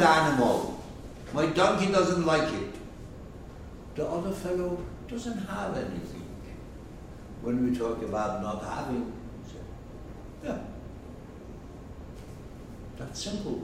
animal. My donkey doesn't like it. The other fellow doesn't have anything. When we talk about not having, yeah, that's simple.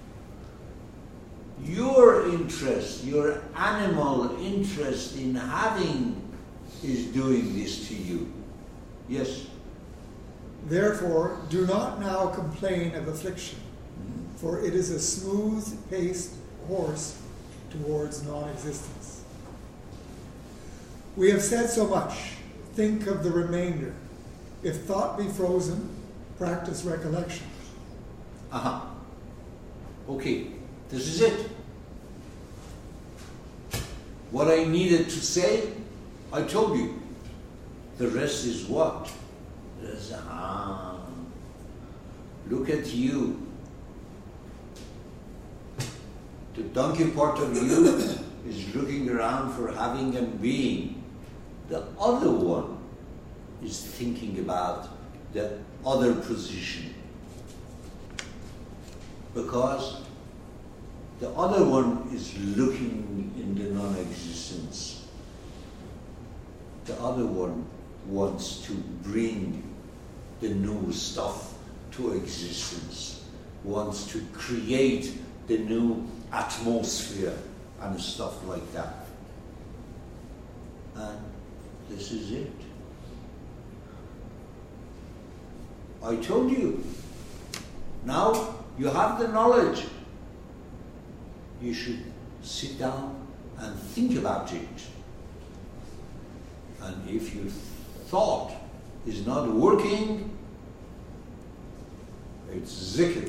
Your interest, your animal interest in having is doing this to you. Yes? Therefore, do not now complain of affliction, for it is a smooth-paced horse towards non-existence. We have said so much. Think of the remainder. If thought be frozen, practice recollection. Okay, this is it. What I needed to say, I told you. The rest is what? Look at you. The donkey part of you is looking around for having and being. The other one is thinking about the other position. Because the other one is looking in the non-existence. The other one wants to bring the new stuff to existence, wants to create the new atmosphere and stuff like that. And this is it. I told you. Now you have the knowledge. You should sit down and think about it. And if your thought is not working, it's zikr.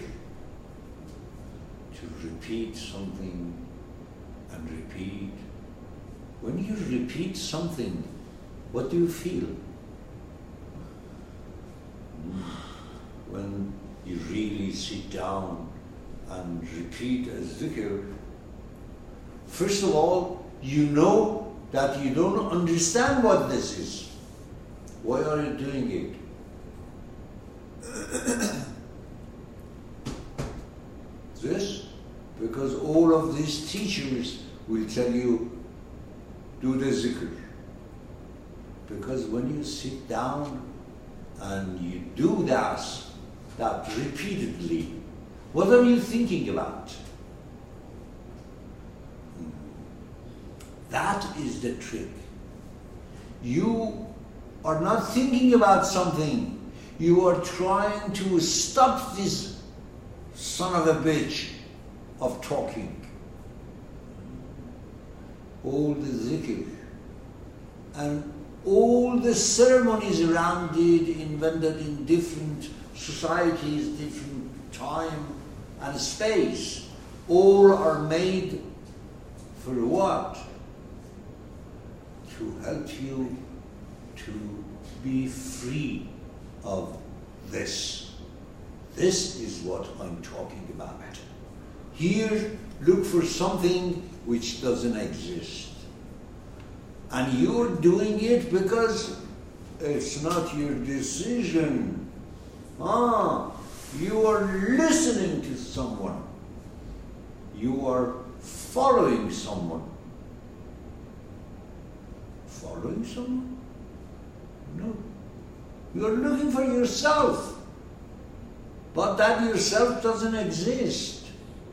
To repeat something and repeat. When you repeat something, what do you feel? When you really sit down and repeat a zikr, first of all, you know that you don't understand what this is. Why are you doing it? This, because all of these teachers will tell you, do the zikr. Because when you sit down and you do that repeatedly, what are you thinking about? That is the trick. You are not thinking about something. You are trying to stop this son of a bitch of talking. All the zikr and all the ceremonies around it, invented in different societies, different time and space, all are made for what? To help you to be free of this. This is what I'm talking about. Here, look for something which doesn't exist. And you're doing it because it's not your decision. You are listening to someone. You are following someone. Following someone? No. You are looking for yourself. But that yourself doesn't exist.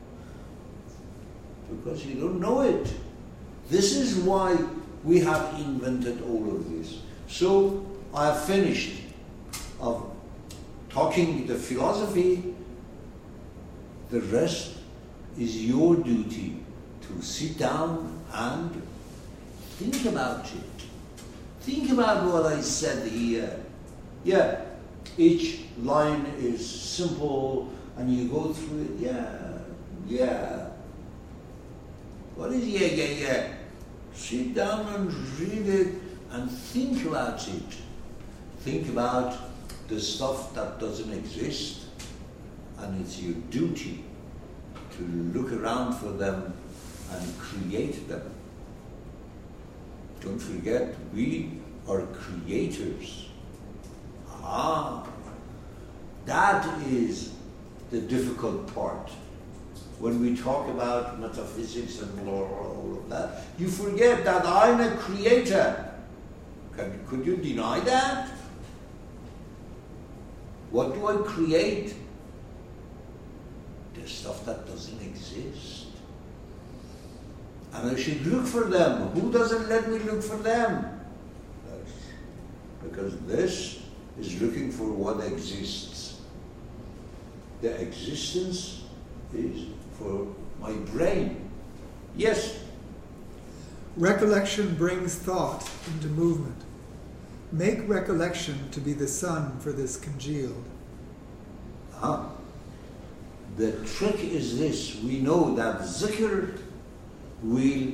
Because you don't know it. This is why we have invented all of this. So I have finished of talking the philosophy. The rest is your duty to sit down and think about it. Think about what I said here. Yeah, each line is simple and you go through it. Yeah. What is yeah? Sit down and read it and think about it. Think about the stuff that doesn't exist, and it's your duty to look around for them and create them. Don't forget, we are creators. That is the difficult part. when we talk about metaphysics and all of that, you forget that I'm a creator. Could you deny that? What do I create? The stuff that doesn't exist. And I should look for them. Who doesn't let me look for them? Because this is looking for what exists. The existence is for my brain. Yes? Recollection brings thought into movement. Make recollection to be the sun for this congealed. The trick is this. We know that zikr will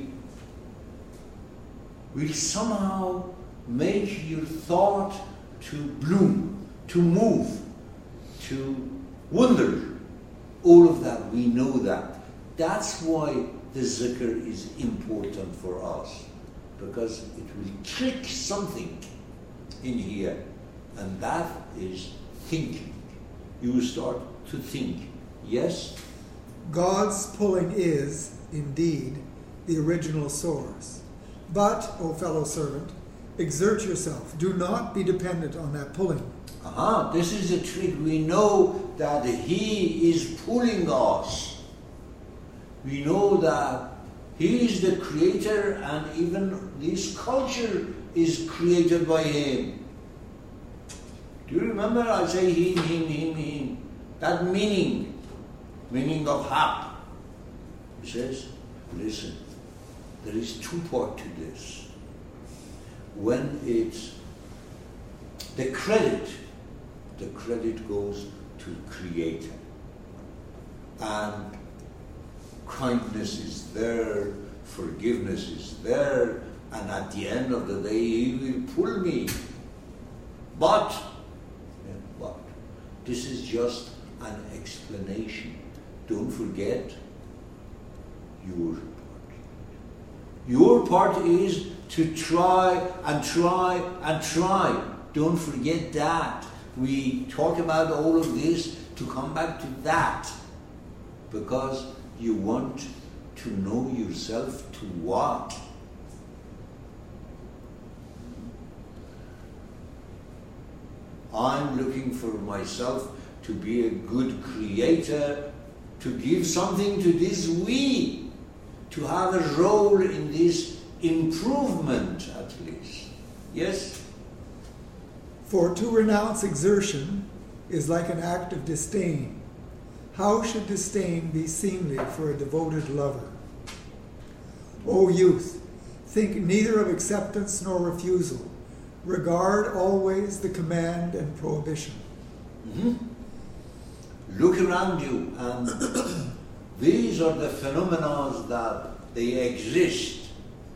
somehow make your thought to bloom, to move, to wonder. All of that, we know that. That's why the zikr is important for us, because it will trick something in here, and that is thinking. You will start to think. Yes? God's pulling is, indeed, the original source. But, O fellow servant, exert yourself. Do not be dependent on that pulling. This is the trick. We know that He is pulling us. We know that He is the creator, and even this culture is created by Him. Do you remember I say Him? That meaning of haq. He says, listen, there is two parts to this. When it's the credit goes to the Creator. And kindness is there, forgiveness is there, and at the end of the day He will pull me. But this is just an explanation. Don't forget your part. Your part is to try and try and try. Don't forget that. We talk about all of this to come back to that, because you want to know yourself to what? I'm looking for myself to be a good creator, to give something to this we, to have a role in this improvement at least. Yes? For to renounce exertion is like an act of disdain. How should disdain be seemly for a devoted lover? O youth, think neither of acceptance nor refusal. Regard always the command and prohibition. Look around you, and these are the phenomena that they exist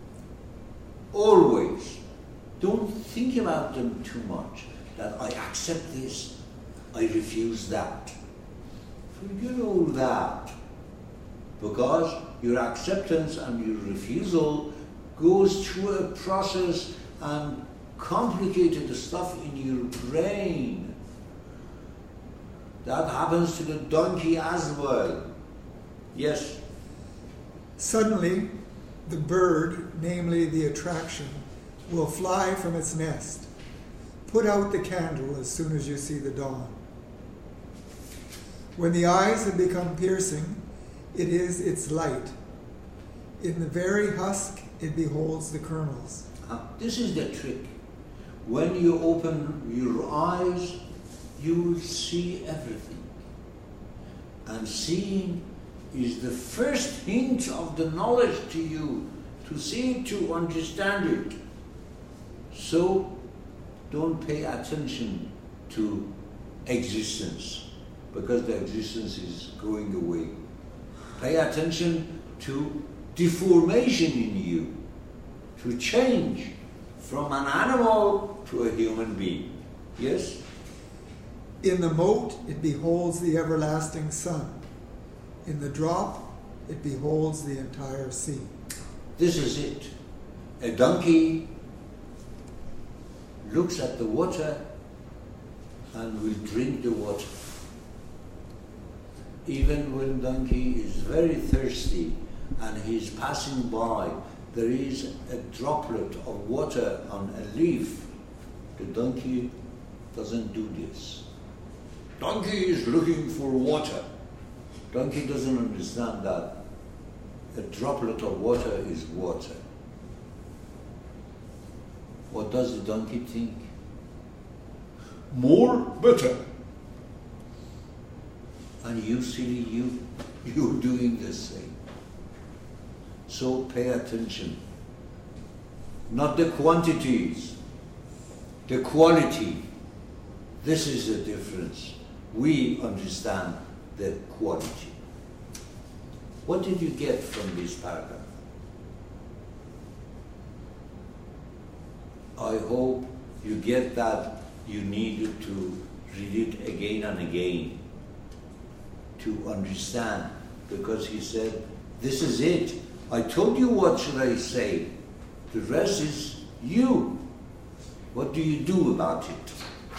always. Don't think about them too much, that I accept this, I refuse that. Forget all that, because your acceptance and your refusal goes through a process and complicated stuff in your brain. That happens to the donkey as well. Yes? Suddenly, the bird, namely the attraction, will fly from its nest. Put out the candle as soon as you see the dawn. When the eyes have become piercing, it is its light. In the very husk, it beholds the kernels. This is the trick. When you open your eyes, you will see everything. And seeing is the first hint of the knowledge to you, to see it, to understand it. So, don't pay attention to existence, because the existence is going away. Pay attention to deformation in you, to change from an animal to a human being. Yes? In the moat, it beholds the everlasting sun. In the drop, it beholds the entire sea. This is it. A donkey looks at the water and will drink the water. even when donkey is very thirsty and he's passing by, there is a droplet of water on a leaf. The donkey doesn't do this. Donkey is looking for water. Donkey doesn't understand that a droplet of water is water. What does the donkey think? More, better. And you silly you're doing the same. So pay attention. Not the quantities, the quality. This is the difference. We understand the quality. What did you get from this paragraph? I hope you get that you needed to read it again and again to understand, because he said, this is it. I told you what should I say. The rest is you. What do you do about it?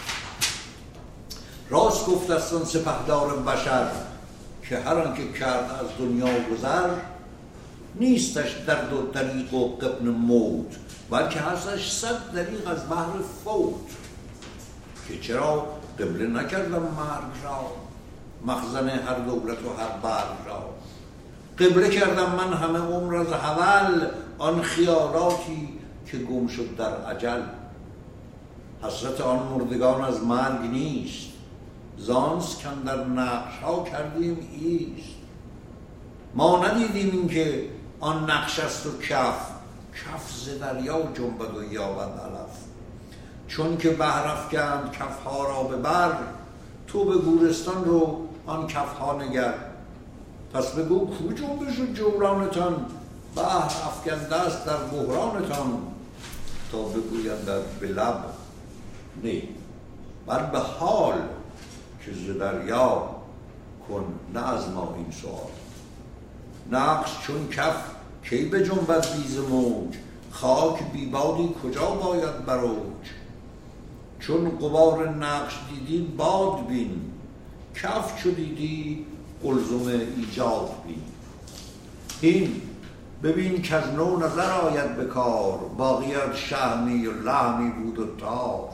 راست گفت است آن سپهدار بشر که هر آنکه کرد از دنیا گذر نیستش درد و دریغ و غبن موت، بلکه هستش صد دریغ از بحر فوت. که چرا قبله نکردم مرگ را، مخزن هر دولت و هر برگ را. قبله کردم من همه عمر از حول، آن خیالاتی که گم شد در اجل. حسرت آن مردگان از مرگ نیست، زانست کاندر نقش ها کردیم ایست. ما ندیدیم این که آن نقش است و کف ز دریا جنبد و یابد علف. چون که بحر افکند کف ها را به بر، تو به گورستان رو آن کف ها نگر. پس بگو کو جنبش و جورانتان، بحر افکنده است در بحرانتان. تا بگویندد به لب نه، بل به حال که ز دریا کن نه از ما این سوال. نقش چون کف کی به جنبد بیز موج، خاک بی بادی کجا باید بروج. چون غبار نقش دیدی باد بین، کف چو دیدی قلزم ایجاد بین. این ببین که از نو نظر آید به کار، باقیت شهمی و لحمی بود و تار.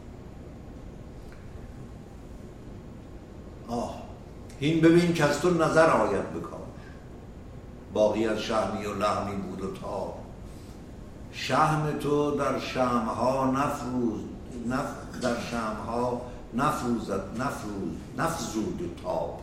این ببین که از تو نظر آید به کار، باقیت شهمی و لحمی بود و تار. شهم تو در شمعها در شمعها نفزود تاب.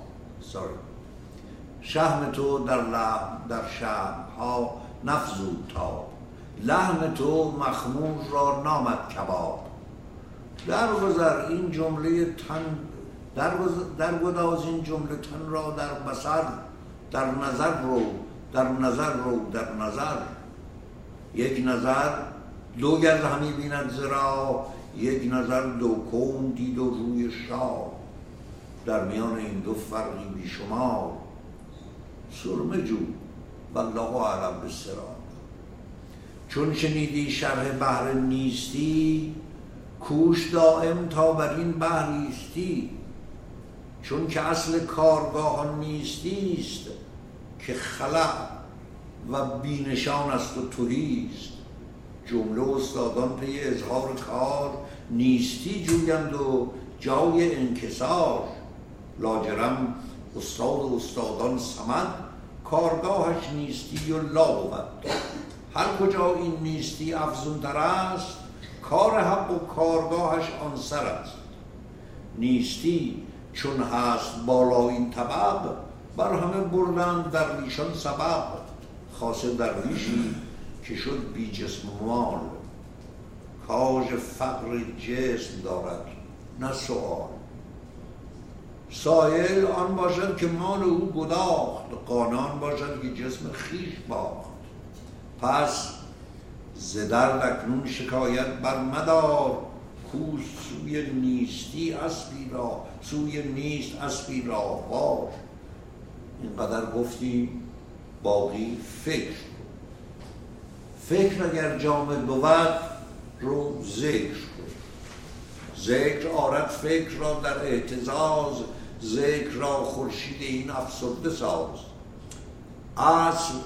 شهم تو در شمعها نفزود تاب، لحم تو مخمور را نامد کباب. درگذر این جمله تن، درگداز این جمله تن را در بصر، در نظر رو، در نظر رو، در نظر. یک نظر دو گرد همی بیند زرا، یک نظر دو کون دید و روی شاه. در میان این دو فرقی بیشمار، سرمه جو والله اعلم بالسرار. چون شنیدی شرح بحر نیستی، کوش دائم تا بر این بحر ایستی. چون که اصل کارگاهان نیستیست، که خلع و بینشان است و تهیست. جمله استادان پی اظهار کار، نیستی جویند و جای انکسار. لاجرم استاد استادان صمد، کارگاهش نیستی و لا بود. هر کجا این نیستی افزون تر است، کار حق و کارگاهش آن سر است. نیستی چون هست بالا این طبق، بر همه بردند درویشان سبب. خاصه درویشی که شد بی جسم و مال، کاج فقر جسم دارد نه سؤال. سائل آن باشد که مال او گداخت، قانان باشد که جسم خیش باخت. پس ز درد اکنون شکایت بر مدار، کو سوی نیستی اسبی را، سوی نیست اسبی را باش. اینقدر گفتیم، باقی فکر اگر جامد بود رو ذکر کن. ذکر آرد فکر را در اعتزاز، ذکر را خورشید این افسرده ساز. اصل